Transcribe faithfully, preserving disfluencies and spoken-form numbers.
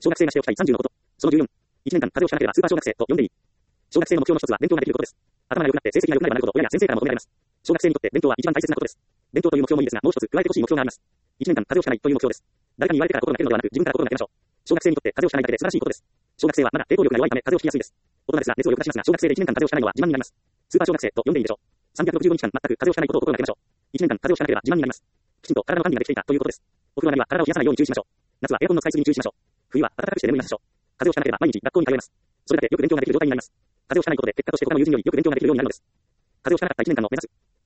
小学生がしておきたいさんじゅうのこと。そのじゅうよん。いちねんかん風邪をひかなければスーパー小学生と呼んでいい。小学生の目標の一つは勉強ができることです。頭が良くなって成績が良くなればなるほど親や先生から求められます。小学生にとって勉強は一番大切なことです。勉強という目標もいいですが、もう一つ加えてほしい目標があります。いちねんかん風邪をひかないという目標です。誰かに言われてから心がけるのではなく、自分から心がけましょう。小学生にとって風邪をひかないだけで素晴らしいことです。小学生はまだ抵抗力が弱いため風邪をひきやすいです。大人ですら熱をよく出しますが、小学生でいちねんかん風邪をひかないのは自慢になります。スーパー小学生と呼んでいいでしょう。さんびゃくろくじゅうごにちかん全く風邪をひかないことを心がけましょう。いちねんかん風邪をひかなければ自慢になります。きちんと体の管理ができていたということです。お風呂なりは体を冷やさないように注意しましょう。夏はエアコンの使いすぎに注意しましょう。冬は暖かくして眠りましょう。風邪をひかなければ毎日学校に通えます。それだけよく勉強ができる状態になります。風邪をひかないことで結果として他の友人よりよく勉強ができるようになるのです。風邪をひかなかったいちねんかんを目指す。